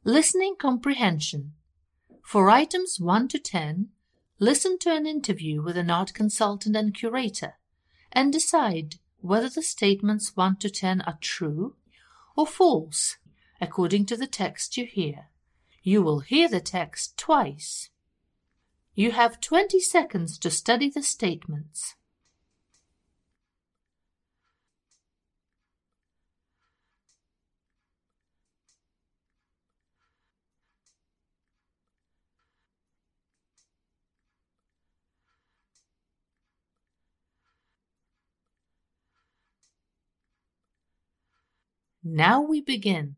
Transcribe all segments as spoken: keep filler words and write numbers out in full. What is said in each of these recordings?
Listening comprehension. For items one to ten, listen to an interview with an art consultant and curator and decide whether the statements one to ten are true or false according to the text you hear. You will hear the text twice. You have twenty seconds to study the statements. Now we begin.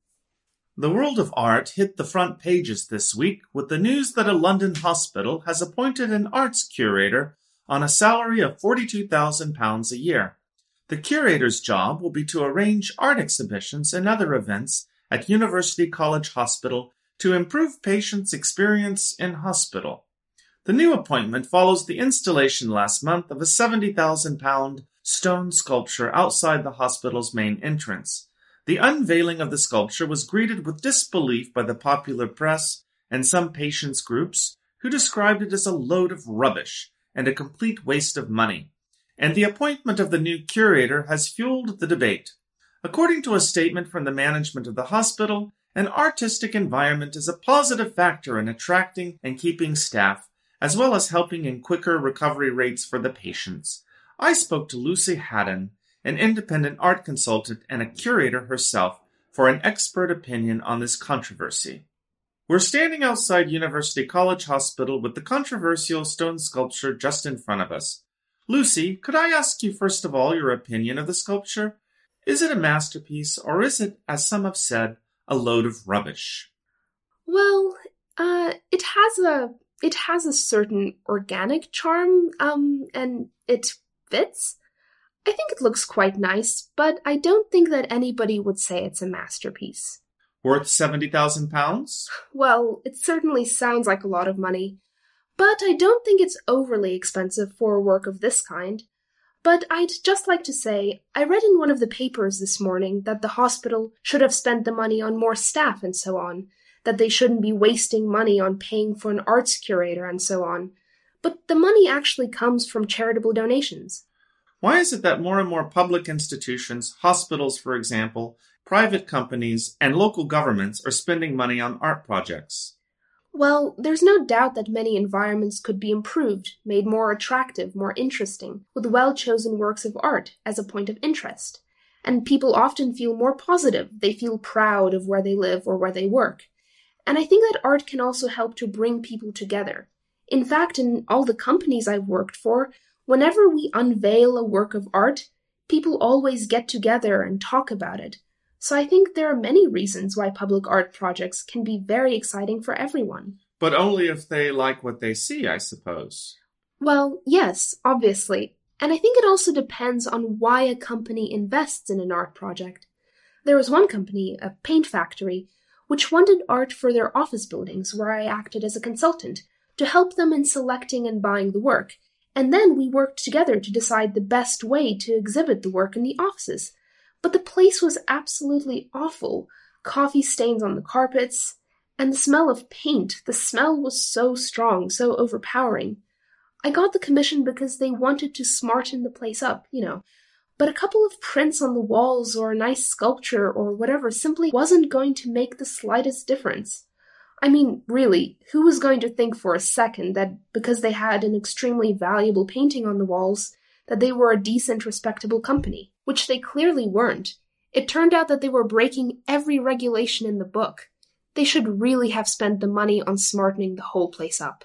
The world of art hit the front pages this week with the news that a London hospital has appointed an arts curator on a salary of forty-two thousand pounds a year. The curator's job will be to arrange art exhibitions and other events at University College Hospital to improve patients' experience in hospital. The new appointment follows the installation last month of a seventy thousand pound stone sculpture outside the hospital's main entrance. The unveiling of the sculpture was greeted with disbelief by the popular press and some patients' groups, who described it as a load of rubbish and a complete waste of money. And the appointment of the new curator has fueled the debate. According to a statement from the management of the hospital, an artistic environment is a positive factor in attracting and keeping staff, as well as helping in quicker recovery rates for the patients. I spoke to Lucy Haddon, an independent art consultant and a curator herself, for an expert opinion on this controversy. We're standing outside University College Hospital with the controversial stone sculpture just in front of us. Lucy, could I ask you first of all your opinion of the sculpture? Is it a masterpiece, or is it, as some have said, a load of rubbish? Well, uh, it has a it has a certain organic charm, um, and it fits. I think it looks quite nice, but I don't think that anybody would say it's a masterpiece. Worth seventy thousand pounds? Well, it certainly sounds like a lot of money, but I don't think it's overly expensive for a work of this kind. But I'd just like to say, I read in one of the papers this morning that the hospital should have spent the money on more staff and so on, that they shouldn't be wasting money on paying for an arts curator and so on. But the money actually comes from charitable donations. Why is it that more and more public institutions, hospitals for example, private companies, and local governments are spending money on art projects? Well, there's no doubt that many environments could be improved, made more attractive, more interesting, with well-chosen works of art as a point of interest. And people often feel more positive, they feel proud of where they live or where they work. And I think that art can also help to bring people together. In fact, in all the companies I've worked for, whenever we unveil a work of art, people always get together and talk about it. So I think there are many reasons why public art projects can be very exciting for everyone. But only if they like what they see, I suppose. Well, yes, obviously. And I think it also depends on why a company invests in an art project. There was one company, a paint factory, which wanted art for their office buildings where I acted as a consultant to help them in selecting and buying the work. And then we worked together to decide the best way to exhibit the work in the offices. But the place was absolutely awful. Coffee stains on the carpets, and the smell of paint. The smell was so strong, so overpowering. I got the commission because they wanted to smarten the place up, you know. But a couple of prints on the walls or a nice sculpture or whatever simply wasn't going to make the slightest difference. I mean, really, who was going to think for a second that because they had an extremely valuable painting on the walls, that they were a decent, respectable company, which they clearly weren't. It turned out that they were breaking every regulation in the book. They should really have spent the money on smartening the whole place up.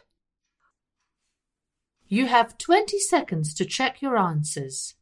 You have twenty seconds to check your answers.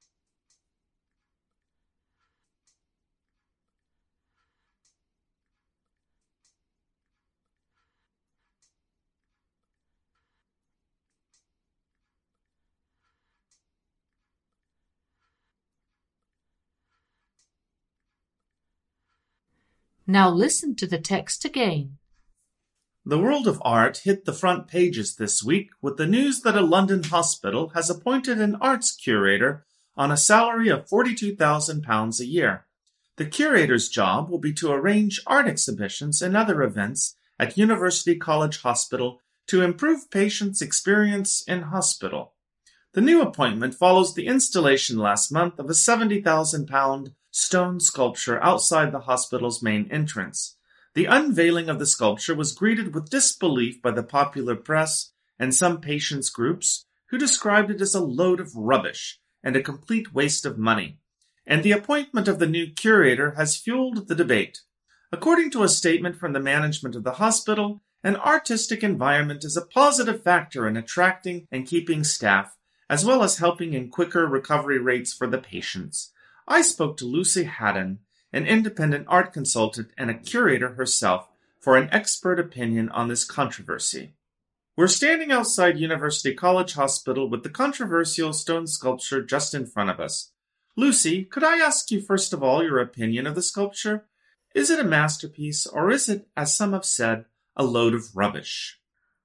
Now listen to the text again. The world of art hit the front pages this week with the news that a London hospital has appointed an arts curator on a salary of forty-two thousand pounds a year. The curator's job will be to arrange art exhibitions and other events at University College Hospital to improve patients' experience in hospital. The new appointment follows the installation last month of a seventy thousand pound stone sculpture outside the hospital's main entrance. The unveiling of the sculpture was greeted with disbelief by the popular press and some patients' groups, who described it as a load of rubbish and a complete waste of money. And the appointment of the new curator has fueled the debate. According to a statement from the management of the hospital, an artistic environment is a positive factor in attracting and keeping staff, as well as helping in quicker recovery rates for the patients. I spoke to Lucy Haddon, an independent art consultant and a curator herself, for an expert opinion on this controversy. We're standing outside University College Hospital with the controversial stone sculpture just in front of us. Lucy, could I ask you first of all your opinion of the sculpture? Is it a masterpiece, or is it, as some have said, a load of rubbish?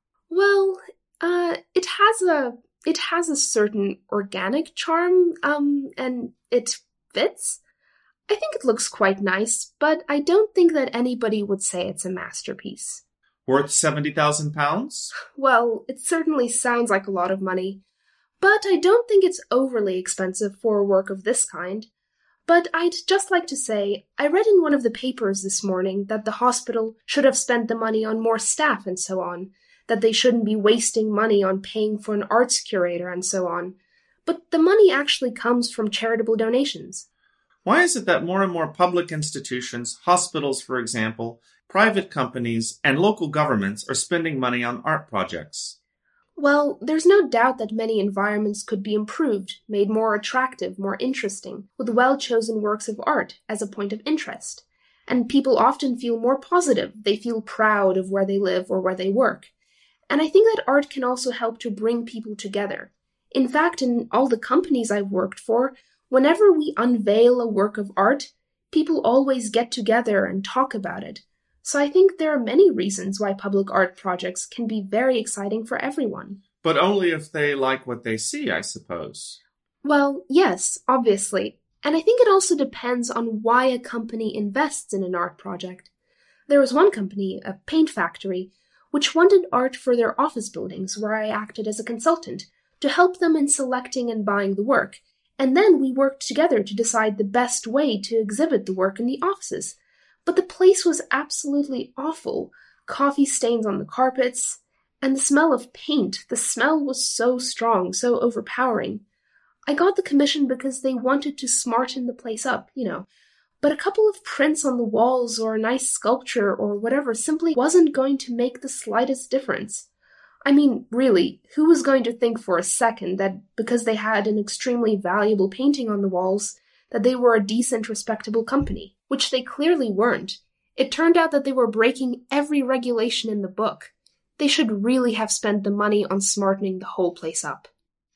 Well, uh, it has a it has a certain organic charm, um, and it fits. I think it looks quite nice, but I don't think that anybody would say it's a masterpiece. Worth seventy thousand pounds? Well, it certainly sounds like a lot of money, but I don't think it's overly expensive for a work of this kind. But I'd just like to say, I read in one of the papers this morning that the hospital should have spent the money on more staff and so on, that they shouldn't be wasting money on paying for an arts curator and so on. But the money actually comes from charitable donations. Why is it that more and more public institutions, hospitals for example, private companies, and local governments are spending money on art projects? Well, there's no doubt that many environments could be improved, made more attractive, more interesting, with well-chosen works of art as a point of interest. And people often feel more positive. They feel proud of where they live or where they work. And I think that art can also help to bring people together. In fact, in all the companies I've worked for, whenever we unveil a work of art, people always get together and talk about it. So I think there are many reasons why public art projects can be very exciting for everyone. But only if they like what they see, I suppose. Well, yes, obviously. And I think it also depends on why a company invests in an art project. There was one company, a paint factory, which wanted art for their office buildings where I acted as a consultant to help them in selecting and buying the work. And then we worked together to decide the best way to exhibit the work in the offices. But the place was absolutely awful. Coffee stains on the carpets, and the smell of paint. The smell was so strong, so overpowering. I got the commission because they wanted to smarten the place up, you know. But a couple of prints on the walls or a nice sculpture or whatever simply wasn't going to make the slightest difference. I mean, really, who was going to think for a second that because they had an extremely valuable painting on the walls, that they were a decent, respectable company, which they clearly weren't. It turned out that they were breaking every regulation in the book. They should really have spent the money on smartening the whole place up.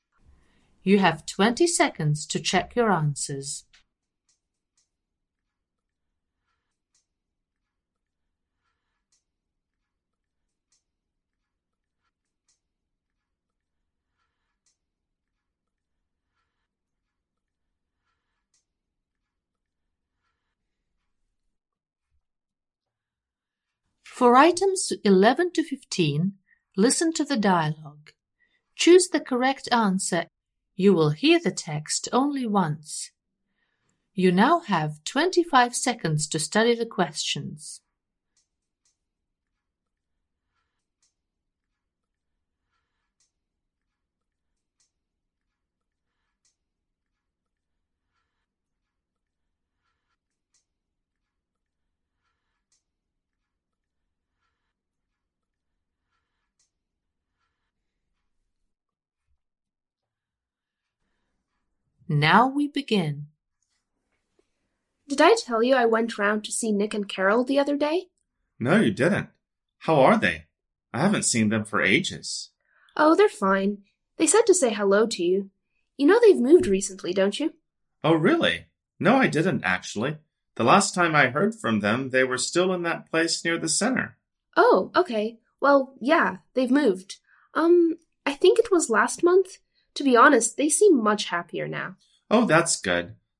You have twenty seconds to check your answers. For items eleven to fifteen, listen to the dialogue. Choose the correct answer. You will hear the text only once. You now have twenty-five seconds to study the questions. Now we begin. Did I tell you I went round to see Nick and Carol the other day? No, you didn't. How are they? I haven't seen them for ages. Oh, they're fine. They said to say hello to you. You know they've moved recently, don't you? Oh, really? No, I didn't, actually. The last time I heard from them, they were still in that place near the center. Oh, okay. Well, yeah, they've moved. Um, I think it was last month. To be honest, they seem much happier now. Oh, that's good.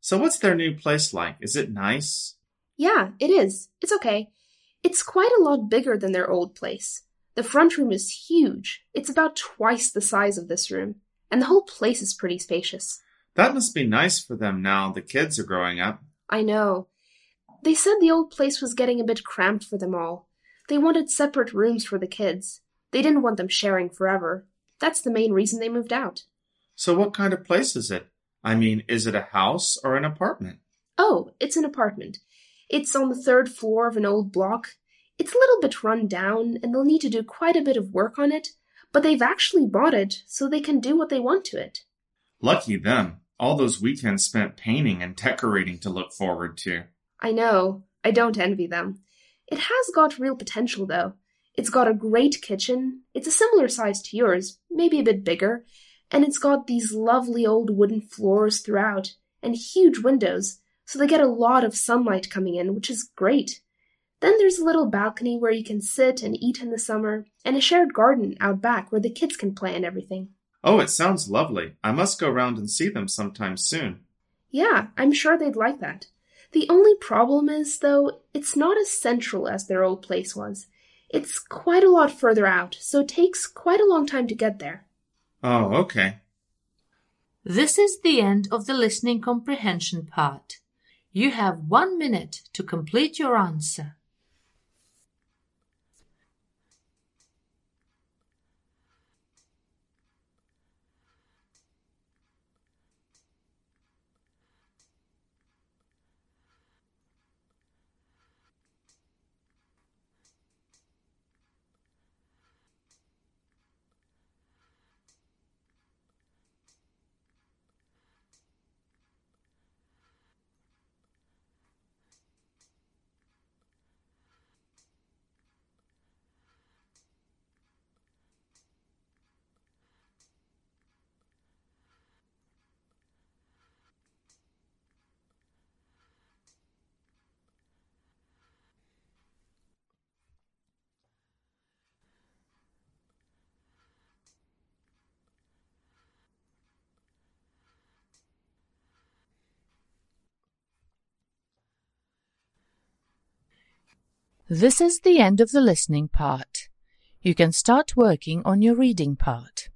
So what's their new place like? Is it nice? Yeah, it is. It's okay. It's quite a lot bigger than their old place. The front room is huge. It's about twice the size of this room, and the whole place is pretty spacious. That must be nice for them now the kids are growing up. I know. They said the old place was getting a bit cramped for them all. They wanted separate rooms for the kids. They didn't want them sharing forever. That's the main reason they moved out. So what kind of place is it? I mean, is it a house or an apartment? Oh, it's an apartment. It's on the third floor of an old block. It's a little bit run down, and they'll need to do quite a bit of work on it, but they've actually bought it so they can do what they want to it. Lucky them. All those weekends spent painting and decorating to look forward to. I know. I don't envy them. It has got real potential, though. It's got a great kitchen. It's a similar size to yours, maybe a bit bigger, and it's got these lovely old wooden floors throughout, and huge windows, so they get a lot of sunlight coming in, which is great. Then there's a little balcony where you can sit and eat in the summer, and a shared garden out back where the kids can play and everything. Oh, it sounds lovely. I must go round and see them sometime soon. Yeah, I'm sure they'd like that. The only problem is, though, it's not as central as their old place was. It's quite a lot further out, so it takes quite a long time to get there. Oh, okay. This is the end of the listening comprehension part. You have one minute to complete your answer. This is the end of the listening part. You can start working on your reading part.